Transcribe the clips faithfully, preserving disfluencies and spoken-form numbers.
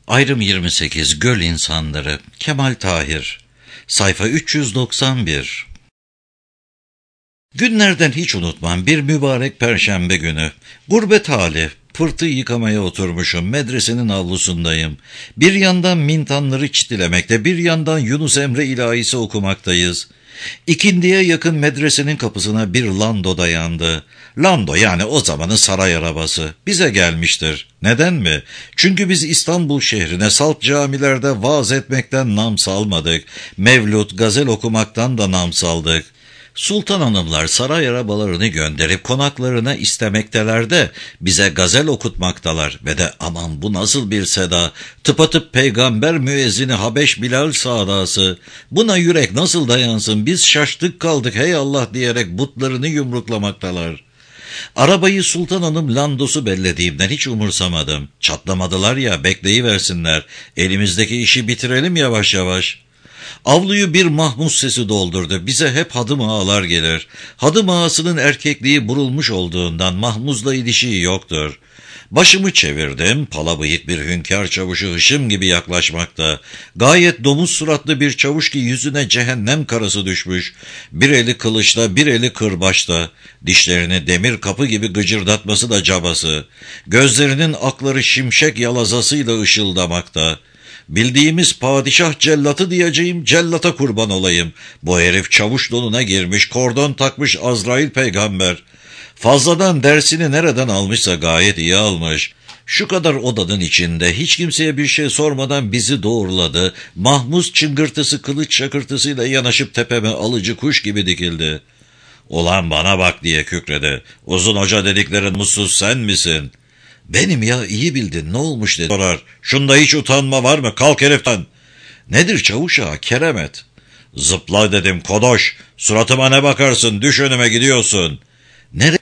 Ayrım yirmi sekiz Göl İnsanları Kemal Tahir Sayfa üç yüz doksan bir. Günlerden hiç unutmam bir mübarek perşembe günü. Gurbet hali, pırtı yıkamaya oturmuşum, medresenin avlusundayım. Bir yandan mintanları çitilemekte, bir yandan Yunus Emre ilahisi okumaktayız. İkindiye yakın medresenin kapısına bir lando dayandı. Lando yani o zamanın saray arabası. Bize gelmiştir. Neden mi? Çünkü biz İstanbul şehrine salt camilerde vaaz etmekten nam salmadık. Mevlüt, gazel okumaktan da nam saldık. Sultan hanımlar saray arabalarını gönderip konaklarına istemekteler de bize gazel okutmaktalar ve de aman bu nasıl bir seda, tıpatıp peygamber müezzini Habeş Bilal sadası, buna yürek nasıl dayansın, biz şaştık kaldık hey Allah diyerek butlarını yumruklamaktalar. Arabayı Sultan Hanım landosu bellediğimden hiç umursamadım. Çatlamadılar ya, bekleyiversinler, elimizdeki işi bitirelim yavaş yavaş. Avluyu bir mahmuz sesi doldurdu. Bize hep hadım ağalar gelir. Hadım ağasının erkekliği burulmuş olduğundan mahmuzla ilişiği yoktur. Başımı çevirdim. Pala bıyık bir hünkâr çavuşu hışım gibi yaklaşmakta. Gayet domuz suratlı bir çavuş ki yüzüne cehennem karası düşmüş. Bir eli kılıçta, bir eli kırbaçta. Dişlerini demir kapı gibi gıcırdatması da cabası. Gözlerinin akları şimşek yalazasıyla ışıldamakta. Bildiğimiz padişah cellatı diyeceğim, cellata kurban olayım. Bu herif çavuş donuna girmiş, kordon takmış Azrail peygamber. Fazladan dersini nereden almışsa gayet iyi almış. Şu kadar odanın içinde hiç kimseye bir şey sormadan bizi doğruladı. Mahmuz çıngırtısı kılıç şakırtısıyla yanaşıp tepeme alıcı kuş gibi dikildi. Ulan bana bak diye kükredi. Uzun hoca dediklerin mutsuz sen misin? Benim ya, iyi bildin, ne olmuş dedi. Sorar. Şunda hiç utanma var mı? Kalk heriften. Nedir çavuş ağa, keremet? Zıpla dedim kodoş. Suratıma ne bakarsın, düş önüme gidiyorsun. Nere?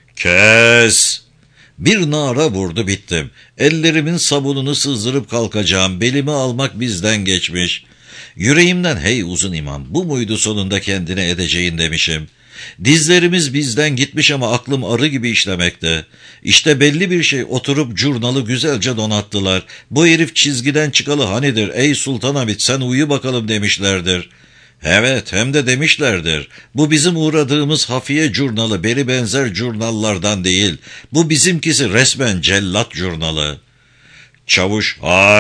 Kes. Bir nara vurdu bittim. Ellerimin sabununu sızdırıp kalkacağım. Belimi almak bizden geçmiş. Yüreğimden hey uzun imam, bu muydu sonunda kendine edeceğin demişim. Dizlerimiz bizden gitmiş ama aklım arı gibi işlemekte. İşte belli bir şey, oturup jurnalı güzelce donattılar. Bu herif çizgiden çıkalı hanidir, ey Sultan Hamid sen uyu bakalım demişlerdir. Evet, hem de demişlerdir. Bu bizim uğradığımız hafiye jurnalı, beri benzer jurnallardan değil. Bu bizimkisi resmen cellat jurnalı. Çavuş,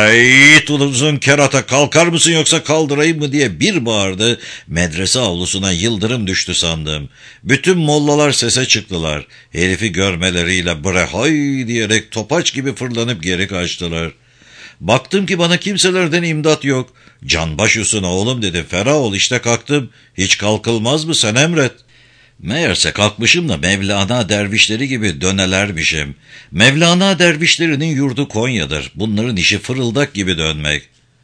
hayt uzun kerata, kalkar mısın yoksa kaldırayım mı diye bir bağırdı. Medrese avlusuna yıldırım düştü sandım. Bütün mollalar sese çıktılar. Herifi görmeleriyle bre hay diyerek topaç gibi fırlanıp geri kaçtılar. Baktım ki bana kimselerden imdat yok. Canbaş üstüne oğlum dedim, ferah ol, işte kalktım. Hiç kalkılmaz mı, sen emret. Meğerse kalkmışım da Mevlana dervişleri gibi dönelermişim. Mevlana dervişlerinin yurdu Konya'dır. Bunların işi fırıldak gibi dönmek.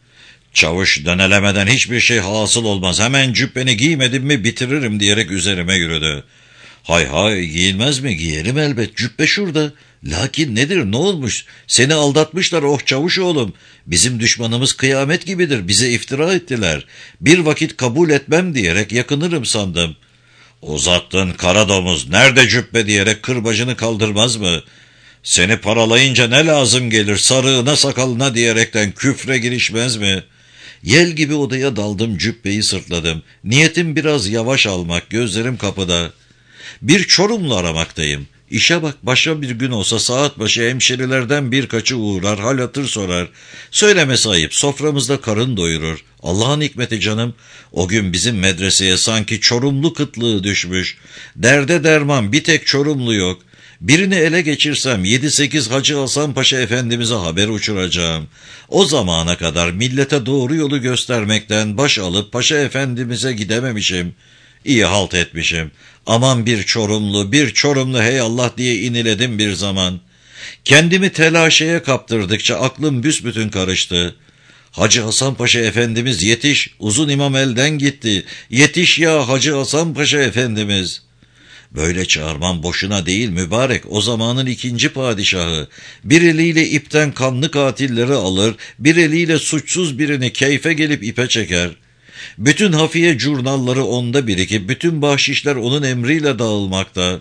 Çavuş, dönelemeden hiçbir şey hasıl olmaz. Hemen cübbeni giymedim mi bitiririm diyerek üzerime yürüdü. Hay hay, giyilmez mi? Giyerim elbet. Cübbe şurada. Lakin nedir, ne olmuş? Seni aldatmışlar oh çavuş oğlum. Bizim düşmanımız kıyamet gibidir. Bize iftira ettiler. Bir vakit kabul etmem diyerek yakınırım sandım. Uzattın kara domuz, nerede cübbe diyerek kırbacını kaldırmaz mı? Seni paralayınca ne lazım gelir, sarığına sakalına diyerekten küfre girişmez mi? Yel gibi odaya daldım, cübbeyi sırtladım. Niyetim biraz yavaş almak, gözlerim kapıda. Bir Çorumlu aramaktayım. İşe bak, başka bir gün olsa saat başı hemşerilerden birkaçı uğrar, hal hatır sorar. Söylemesi ayıp, soframızda karın doyurur. Allah'ın hikmeti canım, o gün bizim medreseye sanki Çorumlu kıtlığı düşmüş. Derde derman bir tek Çorumlu yok. Birini ele geçirsem yedi sekiz Hacı Hasan Paşa Efendimiz'e haber uçuracağım. O zamana kadar millete doğru yolu göstermekten baş alıp Paşa Efendimiz'e gidememişim. İyi halt etmişim. Aman bir Çorumlu, bir Çorumlu hey Allah diye iniledim bir zaman. Kendimi telaşeye kaptırdıkça aklım büsbütün karıştı. Hacı Hasan Paşa Efendimiz yetiş, uzun imam elden gitti. Yetiş ya Hacı Hasan Paşa Efendimiz. Böyle çağırmam boşuna değil mübarek, o zamanın ikinci padişahı. Bir eliyle ipten kanlı katilleri alır, bir eliyle suçsuz birini keyfe gelip ipe çeker. Bütün hafiye jurnalları onda birikip bütün bahşişler onun emriyle dağılmakta.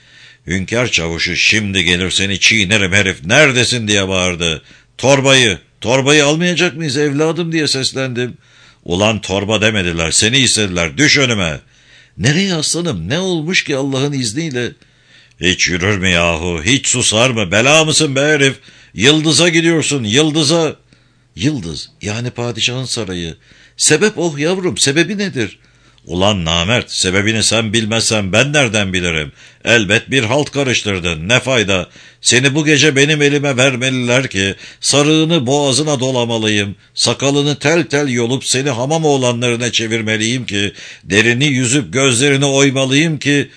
Hünkâr çavuşu şimdi gelir seni çiğnerim herif, neredesin diye bağırdı. Torbayı, Torbayı almayacak mıyız evladım diye seslendim. Ulan torba demediler, seni istediler, düş önüme. Nereye aslanım, ne olmuş ki Allah'ın izniyle? Hiç yürür mü yahu, hiç susar mı, bela mısın be herif? Yıldız'a gidiyorsun, yıldıza. Yıldız, yani padişahın sarayı. Sebep oh yavrum, sebebi nedir? Ulan namert, sebebini sen bilmezsen ben nereden bilirim? Elbet bir halt karıştırdın, ne fayda? Seni bu gece benim elime vermeliler ki, sarığını boğazına dolamalıyım, sakalını tel tel yolup seni hamam oğlanlarına çevirmeliyim ki, derini yüzüp gözlerini oymalıyım ki,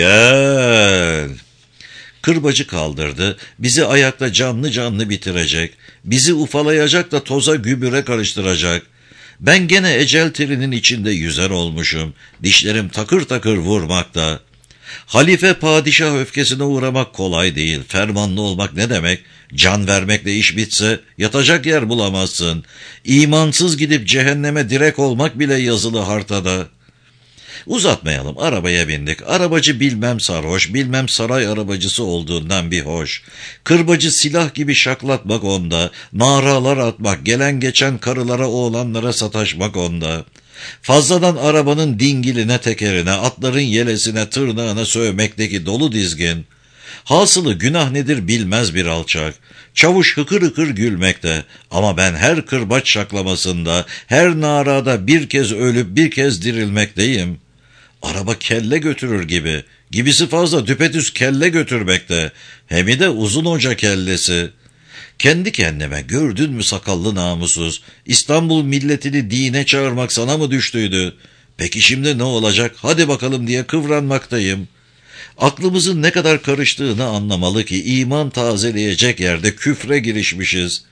gel. Kırbacı kaldırdı, bizi ayakta canlı canlı bitirecek, bizi ufalayacak da toza gübüre karıştıracak. Ben gene ecel terinin içinde yüzer olmuşum, dişlerim takır takır vurmakta. Halife padişah öfkesine uğramak kolay değil, fermanlı olmak ne demek? Can vermekle iş bitse yatacak yer bulamazsın. İmansız gidip cehenneme direk olmak bile yazılı hartada. Uzatmayalım, arabaya bindik. Arabacı bilmem sarhoş, bilmem saray arabacısı olduğundan bir hoş. Kırbacı silah gibi şaklatmak onda, naralar atmak, gelen geçen karılara oğlanlara sataşmak onda. Fazladan arabanın dingiline tekerine, atların yelesine tırnağına sövmekteki dolu dizgin. Hasılı günah nedir bilmez bir alçak. Çavuş hıkır hıkır gülmekte ama ben her kırbaç şaklamasında, her narada bir kez ölüp bir kez dirilmekteyim. Araba kelle götürür gibi, gibisi fazla düpedüz kelle götürmekte, hem de uzun hoca kellesi. Kendi kendime gördün mü sakallı namussuz, İstanbul milletini dine çağırmak sana mı düştüydü? Peki şimdi ne olacak, hadi bakalım diye kıvranmaktayım. Aklımızın ne kadar karıştığını anlamalı ki iman tazeleyecek yerde küfre girişmişiz.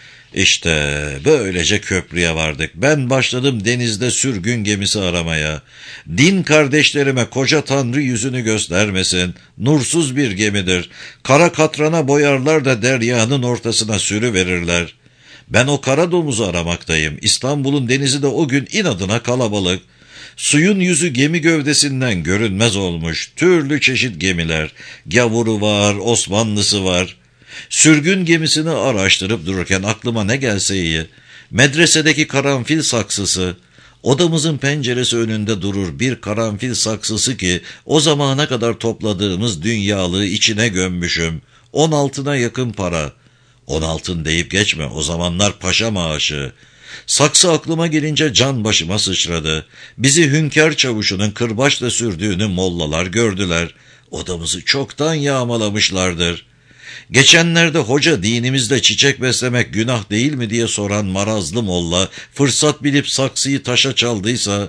İşte böylece köprüye vardık. Ben başladım denizde sürgün gemisi aramaya. Din kardeşlerime koca Tanrı yüzünü göstermesin. Nursuz bir gemidir. Kara katrana boyarlar da deryanın ortasına sürüverirler. Ben o kara domuzu aramaktayım. İstanbul'un denizi de o gün inadına kalabalık. Suyun yüzü gemi gövdesinden görünmez olmuş. Türlü çeşit gemiler. Gavuru var, Osmanlısı var. Sürgün gemisini araştırıp dururken aklıma ne gelse iyi. Medresedeki karanfil saksısı. Odamızın penceresi önünde durur bir karanfil saksısı ki o zamana kadar topladığımız dünyalığı içine gömmüşüm. On altına yakın para. On altın deyip geçme, o zamanlar paşa maaşı. Saksı aklıma gelince can başıma sıçradı. Bizi hünkâr çavuşunun kırbaçla sürdüğünü mollalar gördüler. Odamızı çoktan yağmalamışlardır. Geçenlerde hoca dinimizde çiçek beslemek günah değil mi diye soran marazlı molla fırsat bilip saksıyı taşa çaldıysa,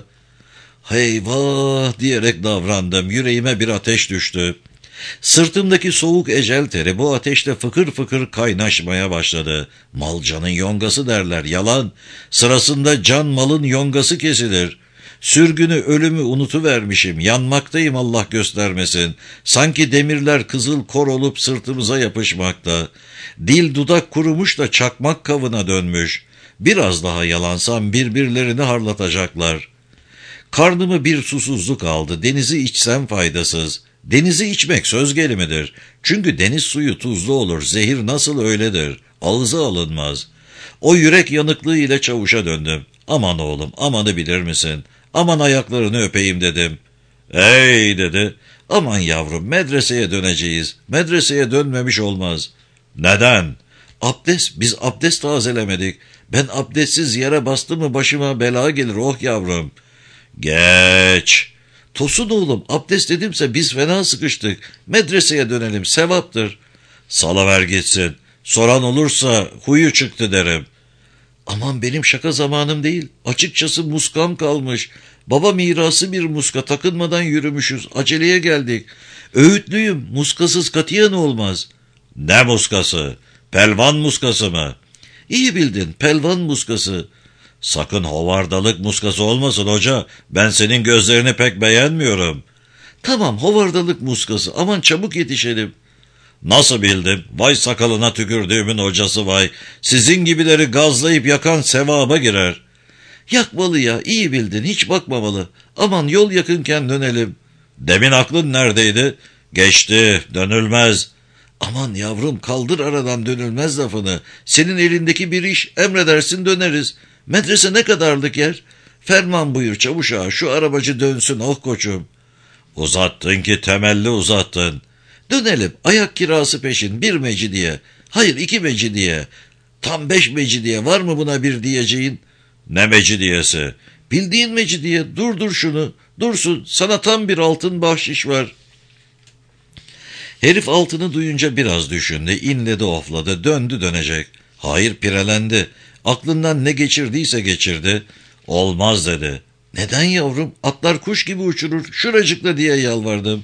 heyvah diyerek davrandım, yüreğime bir ateş düştü. Sırtımdaki soğuk ecel teri bu ateşle fıkır fıkır kaynaşmaya başladı. Mal canın yongası derler, yalan. Sırasında can malın yongası kesilir. Sürgünü, ölümü unutuvermişim, yanmaktayım Allah göstermesin. Sanki demirler kızıl kor olup sırtımıza yapışmakta. Dil dudak kurumuş da çakmak kavına dönmüş. Biraz daha yalansam birbirlerini harlatacaklar. Karnımı bir susuzluk aldı, denizi içsem faydasız. Denizi içmek söz gelimidir. Çünkü deniz suyu tuzlu olur, zehir nasıl öyledir, ağza alınmaz. O yürek yanıklığı ile çavuşa döndüm. Aman oğlum, amanı bilir misin? Aman ayaklarını öpeyim dedim. Ey dedi. Aman yavrum, medreseye döneceğiz. Medreseye dönmemiş olmaz. Neden? Abdest, biz abdest tazelemedik. Ben abdestsiz yere bastım mı başıma bela gelir oh yavrum. Geç. Tosun oğlum, abdest dedimse biz fena sıkıştık. Medreseye dönelim, sevaptır. Salıver gitsin. Soran olursa huyu çıktı derim. Aman benim şaka zamanım değil. Açıkçası muskam kalmış. Baba mirası bir muska, takınmadan yürümüşüz. Aceleye geldik. Öğütlüyüm, muskasız katiyen olmaz. Ne muskası? Pelvan muskası mı? İyi bildin, pelvan muskası. Sakın hovardalık muskası olmasın hoca. Ben senin gözlerini pek beğenmiyorum. Tamam, hovardalık muskası. Aman çabuk yetişelim. Nasıl bildim? Vay sakalına tükürdüğümün hocası vay. Sizin gibileri gazlayıp yakan sevaba girer. Yakmalı ya, iyi bildin, hiç bakmamalı. Aman yol yakınken dönelim. Demin aklın neredeydi? Geçti, dönülmez. Aman yavrum, kaldır aradan dönülmez lafını. Senin elindeki bir iş, emredersin döneriz. Medrese ne kadarlık yer? Ferman buyur çavuş ağa, şu arabacı dönsün oh koçum. Uzattın ki temelli uzattın. Dönelim, ayak kirası peşin, bir mecidiye. Hayır, iki mecidiye. Tam beş mecidiye, var mı buna bir diyeceğin? Ne mecidiyesi? Bildiğin mecidiye. Durdur şunu, dursun, sana tam bir altın bahşiş var. Herif altını duyunca biraz düşündü, inledi ofladı, döndü dönecek. Hayır, pirelendi. Aklından ne geçirdiyse geçirdi. Olmaz dedi. Neden yavrum? Atlar kuş gibi uçurur. Şuracıkla diye yalvardım.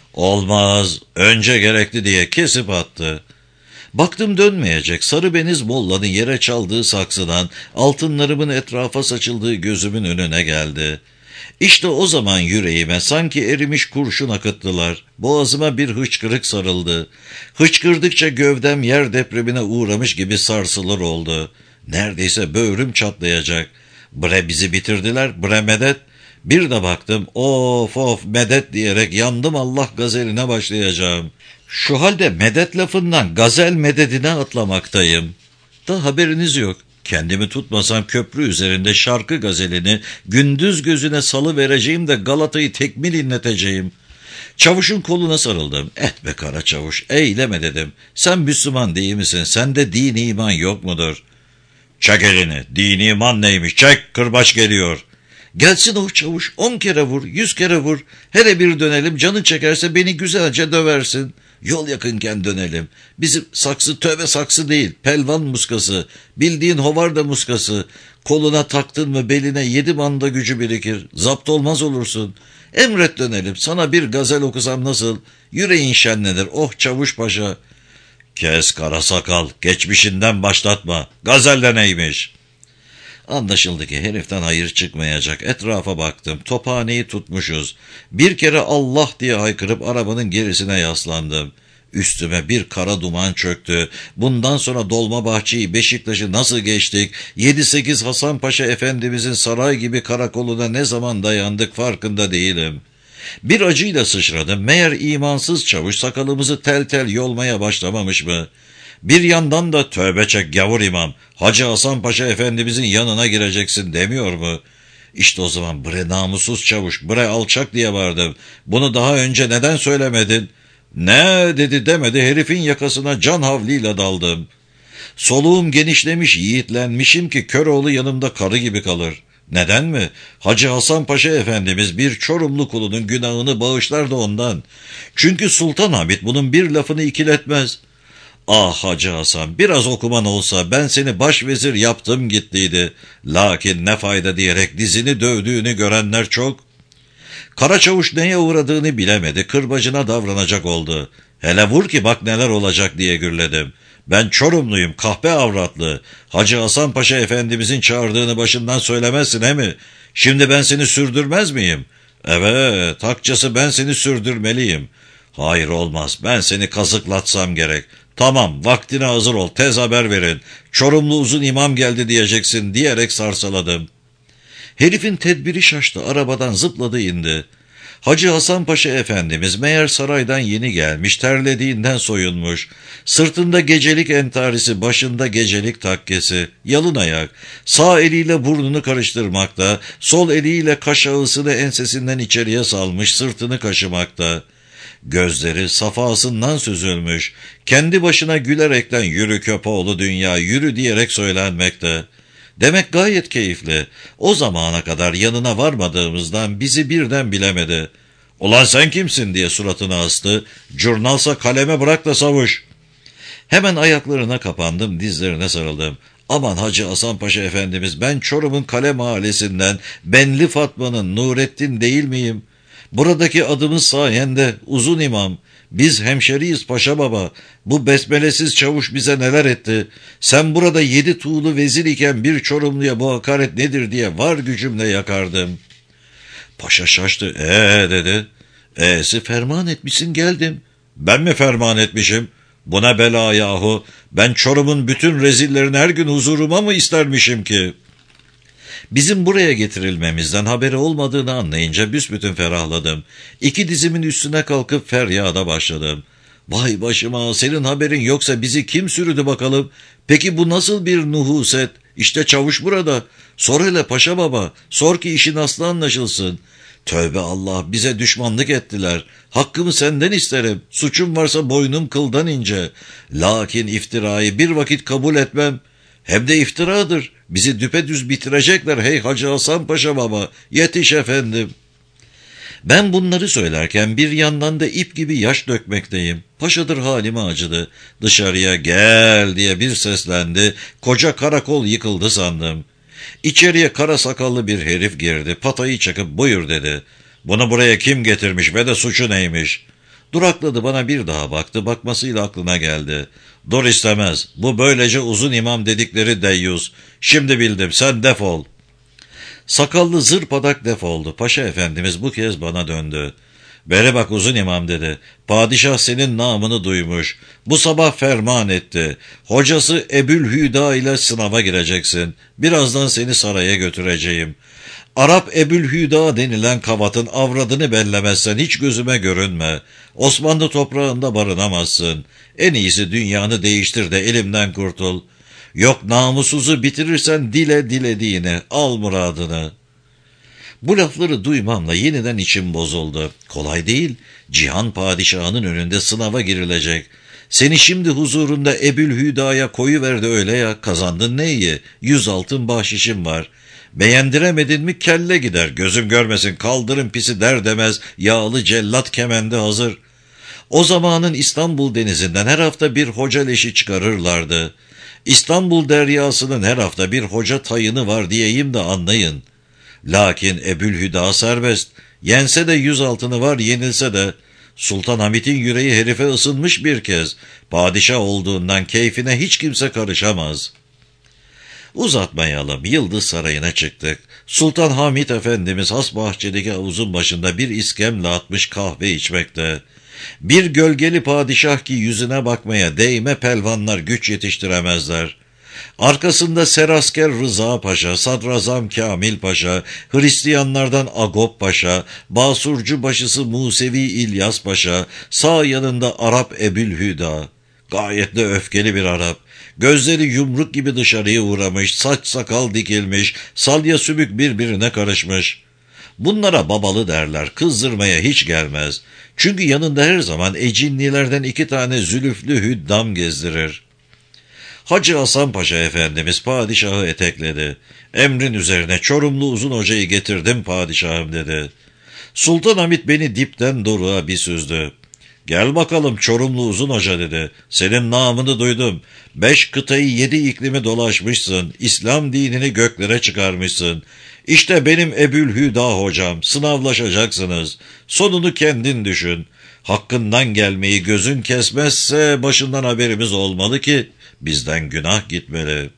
Olmaz. Önce gerekli diye kesip attı. Baktım dönmeyecek. Sarıbeniz mollanın yere çaldığı saksıdan altınlarımın etrafa saçıldığı gözümün önüne geldi. İşte o zaman yüreğime sanki erimiş kurşun akıttılar. Boğazıma bir hıçkırık sarıldı. Hıçkırdıkça gövdem yer depremine uğramış gibi sarsılır oldu. Neredeyse böğrüm çatlayacak. Bre bizi bitirdiler, bre medet. Bir de baktım, of of medet diyerek yandım Allah gazeline başlayacağım. Şu halde medet lafından gazel mededine atlamaktayım. Da haberiniz yok. Kendimi tutmasam köprü üzerinde şarkı gazelini gündüz gözüne salı vereceğim de Galata'yı tekmil inleteceğim. Çavuşun koluna sarıldım. Et be kara çavuş, eyleme dedim. Sen Müslüman değil misin? Sende din iman yok mudur? Çek elini, din iman neymiş? Çek, kırbaç geliyor. Gelsin o çavuş, on kere vur, yüz kere vur. Hele bir dönelim, canın çekerse beni güzelce döversin. Yol yakınken dönelim. Bizim saksı tövbe saksı değil, pelvan muskası. Bildiğin hovarda muskası. Koluna taktın mı beline yedi manda gücü birikir. Zapt olmaz olursun. Emret dönelim, sana bir gazel okusam nasıl? Yüreğin şenlenir, oh çavuş paşa. Kes kara sakal, geçmişinden başlatma. Gazelle neymiş? Anlaşıldı ki heriften hayır çıkmayacak. Etrafa baktım. Tophaneyi tutmuşuz. Bir kere Allah diye haykırıp arabanın gerisine yaslandım. Üstüme bir kara duman çöktü. Bundan sonra Dolmabahçe'yi, Beşiktaş'ı nasıl geçtik? Yedi sekiz Hasanpaşa Efendimizin saray gibi karakoluna ne zaman dayandık farkında değilim. Bir acıyla sıçradım. Meğer imansız çavuş sakalımızı tel tel yolmaya başlamamış mı? Bir yandan da tövbe çek gavur imam, Hacı Hasan Paşa Efendimizin yanına gireceksin demiyor mu? İşte o zaman bre namussuz çavuş, bre alçak diye vardım. Bunu daha önce neden söylemedin? Ne dedi demedi, herifin yakasına can havliyle daldım. Soluğum genişlemiş, yiğitlenmişim ki Köroğlu yanımda karı gibi kalır. Neden mi? Hacı Hasan Paşa Efendimiz bir Çorumlu kulunun günahını bağışlar da ondan. Çünkü Sultan Hamit bunun bir lafını ikiletmez. Ah Hacı Hasan, biraz okuman olsa ben seni başvezir yaptım gittiydi. Lakin ne fayda diyerek dizini dövdüğünü görenler çok. Karaçavuş neye uğradığını bilemedi, kırbacına davranacak oldu. Hele vur ki bak neler olacak diye gürledim. Ben Çorumluyum, kahpe avratlı. Hacı Hasan Paşa Efendimizin çağırdığını başından söylemezsin he mi? Şimdi ben seni sürdürmez miyim? Evet, hakçası ben seni sürdürmeliyim. Hayır olmaz, ben seni kazıklatsam gerek. Tamam, vaktine hazır ol, tez haber verin. Çorumlu uzun imam geldi diyeceksin diyerek sarsaladım. Herifin tedbiri şaştı, arabadan zıpladı indi. Hacı Hasan Paşa Efendimiz meğer saraydan yeni gelmiş, terlediğinden soyunmuş. Sırtında gecelik entarisi, başında gecelik takkesi, yalın ayak, sağ eliyle burnunu karıştırmakta, sol eliyle kaş ağısını ensesinden içeriye salmış, sırtını kaşımakta. Gözleri safasından süzülmüş, kendi başına gülerekten yürü köpoğlu dünya, yürü diyerek söylenmekte. Demek gayet keyifli. O zamana kadar yanına varmadığımızdan bizi birden bilemedi. Ulan sen kimsin diye suratını astı. Curnalsa kaleme bırak da savuş. Hemen ayaklarına kapandım, dizlerine sarıldım. Aman Hacı Hasan Paşa Efendimiz, ben Çorum'un Kale Mahallesi'nden Benli Fatma'nın Nurettin değil miyim? Buradaki adımız sayende uzun imam. Biz hemşeriyiz paşa baba. Bu besmelesiz çavuş bize neler etti. Sen burada yedi tuğlu vezir iken bir Çorumluya bu hakaret nedir diye var gücümle yakardım. Paşa şaştı. Ee dedi. E'si ferman etmişsin geldim. Ben mi ferman etmişim? Buna bela yahu. Ben Çorum'un bütün rezillerini her gün huzuruma mı istermişim ki? Bizim buraya getirilmemizden haberi olmadığını anlayınca büsbütün ferahladım. İki dizimin üstüne kalkıp feryada başladım. Vay başıma, senin haberin yoksa bizi kim sürüdü bakalım? Peki bu nasıl bir nuhuset? İşte çavuş burada. Sor hele paşa baba, sor ki işin aslı anlaşılsın. Tövbe Allah, bize düşmanlık ettiler. Hakkımı senden isterim. Suçum varsa boynum kıldan ince. Lakin iftirayı bir vakit kabul etmem. Hem de iftiradır. Bizi düpedüz bitirecekler hey Hacı Hasan Paşa baba. Yetiş efendim. Ben bunları söylerken bir yandan da ip gibi yaş dökmekteyim. Paşadır halime acıdı. Dışarıya gel diye bir seslendi. Koca karakol yıkıldı sandım. İçeriye kara sakallı bir herif girdi. Patayı çakıp buyur dedi. Bunu buraya kim getirmiş ve de suçu neymiş? Durakladı, bana bir daha baktı. Bakmasıyla aklına geldi. Dur istemez. Bu böylece uzun imam dedikleri deyyus. Şimdi bildim, sen defol. Sakallı zırpadak defoldu. Paşa efendimiz bu kez bana döndü. Beri bak uzun imam dedi. Padişah senin namını duymuş. Bu sabah ferman etti. Hocası Ebülhüda ile sınava gireceksin. Birazdan seni saraya götüreceğim. Arap Ebülhüda denilen kavatın avradını bellemezsen hiç gözüme görünme. Osmanlı toprağında barınamazsın. En iyisi dünyanı değiştir de elimden kurtul. Yok namusuzu bitirirsen dile dilediğini, al muradını. Bu lafları duymamla yeniden içim bozuldu. Kolay değil, cihan padişahının önünde sınava girilecek. Seni şimdi huzurunda Ebülhüda'ya koyuverdi öyle ya, kazandın ne iyi, yüz altın bahşişim var. Beğendiremedin mi kelle gider, gözüm görmesin kaldırın pisi der demez, yağlı cellat kemendi hazır. O zamanın İstanbul denizinden her hafta bir hoca leşi çıkarırlardı. İstanbul deryasının her hafta bir hoca tayını var diyeyim de anlayın. Lakin Ebülhüda serbest. Yense de yüz altını var, yenilse de. Sultan Hamit'in yüreği herife ısınmış bir kez. Padişah olduğundan keyfine hiç kimse karışamaz. Uzatmayalım, Yıldız Sarayı'na çıktık. Sultan Hamit Efendimiz has bahçedeki havuzun başında bir iskemle atmış kahve içmekte. Bir gölgeli padişah ki yüzüne bakmaya değme pelvanlar güç yetiştiremezler. Arkasında Serasker Rıza Paşa, Sadrazam Kamil Paşa, Hristiyanlardan Agop Paşa, Basurcu başısı Musevi İlyas Paşa, sağ yanında Arap Ebülhüda. Gayet de öfkeli bir Arap. Gözleri yumruk gibi dışarıya uğramış, saç sakal dikilmiş, salya sümük birbirine karışmış. Bunlara babalı derler, kızdırmaya hiç gelmez. Çünkü yanında her zaman ecinlilerden iki tane zülüflü hüddam gezdirir. Hacı Hasan Paşa Efendimiz padişahı etekledi. Emrin üzerine Çorumlu Uzun Hoca'yı getirdim padişahım dedi. Sultan Hamit beni dipten doruğa bir süzdü. Gel bakalım Çorumlu Uzun Hoca dedi. Senin namını duydum. Beş kıtayı yedi iklimi dolaşmışsın. İslam dinini göklere çıkarmışsın. İşte benim Ebülhüda hocam. Sınavlaşacaksınız. Sonunu kendin düşün. Hakkından gelmeyi gözün kesmezse başından haberimiz olmalı ki bizden günah gitmeli.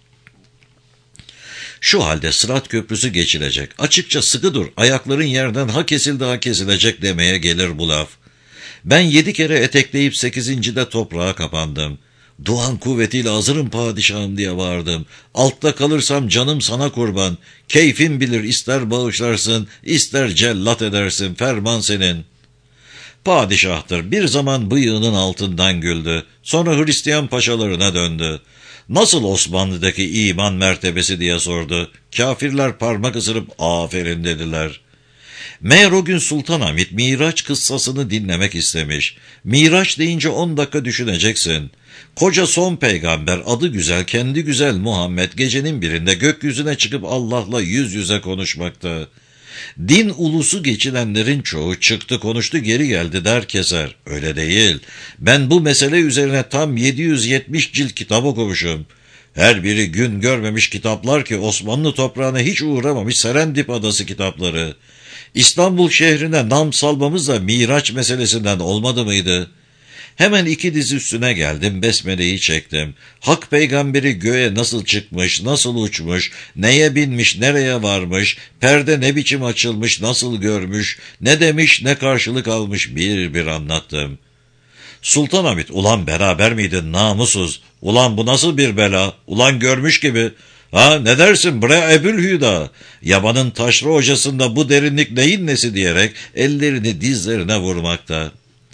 Şu halde Sırat Köprüsü geçilecek. Açıkça sıkı dur. Ayakların yerden ha kesildi ha kesilecek demeye gelir bu laf. Ben yedi kere etekleyip sekizincide toprağa kapandım. Duan kuvvetiyle hazırım padişahım diye bağırdım. Altta kalırsam canım sana kurban. Keyfin bilir, ister bağışlarsın, ister cellat edersin, ferman senin. Padişahtır, bir zaman bıyığının altından güldü. Sonra Hristiyan paşalarına döndü. Nasıl Osmanlı'daki iman mertebesi diye sordu. Kafirler parmak ısırıp aferin dediler. Meğer o gün Sultan Hamit Miraç kıssasını dinlemek istemiş. Miraç deyince on dakika düşüneceksin. Koca son peygamber adı güzel, kendi güzel Muhammed gecenin birinde gökyüzüne çıkıp Allah'la yüz yüze konuşmakta. Din ulusu geçilenlerin çoğu çıktı konuştu geri geldi der keser. Öyle değil. Ben bu mesele üzerine tam yedi yüz yetmiş cilt kitap okumuşum. Her biri gün görmemiş kitaplar ki Osmanlı toprağına hiç uğramamış Serendip Adası kitapları. İstanbul şehrine nam salmamız da Miraç meselesinden olmadı mıydı? Hemen iki diz üstüne geldim, besmeleyi çektim. Hak peygamberi göğe nasıl çıkmış, nasıl uçmuş, neye binmiş, nereye varmış, perde ne biçim açılmış, nasıl görmüş, ne demiş, ne karşılık almış bir bir anlattım. Sultan Hamit, ulan beraber miydin namussuz, ulan bu nasıl bir bela, ulan görmüş gibi... Ha ne dersin bre Ebülhüda? Yaman'ın taşra hocasında bu derinlik neyin nesi diyerek ellerini dizlerine vurmakta.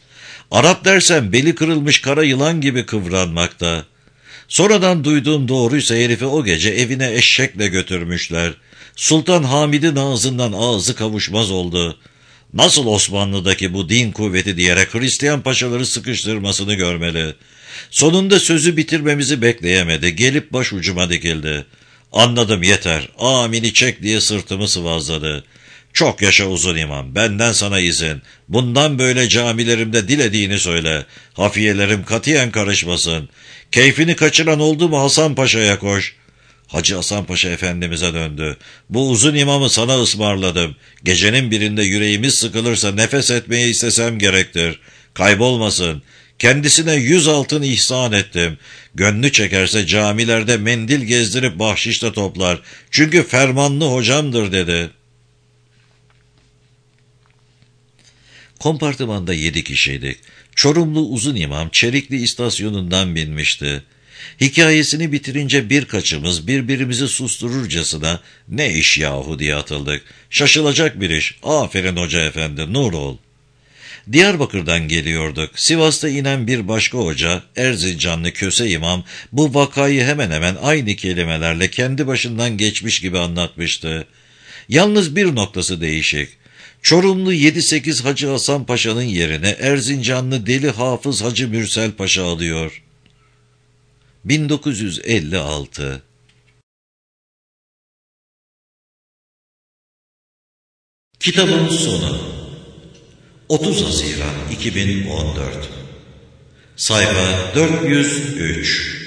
Arap dersen beli kırılmış kara yılan gibi kıvranmakta. Sonradan duyduğum doğruysa herifi o gece evine eşekle götürmüşler. Sultan Hamid'in ağzından ağzı kavuşmaz oldu. Nasıl Osmanlı'daki bu din kuvveti diyerek Hristiyan paşaları sıkıştırmasını görmeli. Sonunda sözü bitirmemizi bekleyemedi. Gelip başucuma dikildi. Anladım, yeter. Amini çek diye sırtımı sıvazladı. Çok yaşa uzun imam. Benden sana izin. Bundan böyle camilerimde dilediğini söyle. Hafiyelerim katiyen karışmasın. Keyfini kaçıran oldu mu Hasan Paşa'ya koş. Hacı Hasan Paşa Efendimiz'e döndü. Bu uzun imamı sana ısmarladım. Gecenin birinde yüreğimiz sıkılırsa nefes etmeye istesem gerektir. Kaybolmasın. Kendisine yüz altın ihsan ettim. Gönlü çekerse camilerde mendil gezdirip bahşiş de toplar. Çünkü fermanlı hocamdır dedi. Kompartımanda yedi kişiydik. Çorumlu uzun imam Çerikli istasyonundan binmişti. Hikayesini bitirince birkaçımız birbirimizi sustururcasına ne iş yahu diye atıldık. Şaşılacak bir iş. Aferin hoca efendi, nur ol. Diyarbakır'dan geliyorduk. Sivas'ta inen bir başka hoca, Erzincanlı Köse imam, bu vakayı hemen hemen aynı kelimelerle kendi başından geçmiş gibi anlatmıştı. Yalnız bir noktası değişik. Çorumlu yedi sekiz Hacı Hasan Paşa'nın yerine Erzincanlı Deli Hafız Hacı Mürsel Paşa alıyor. bin dokuz yüz elli altı Kitabın sonu otuz Haziran iki bin on dört Sayfa dört yüz üç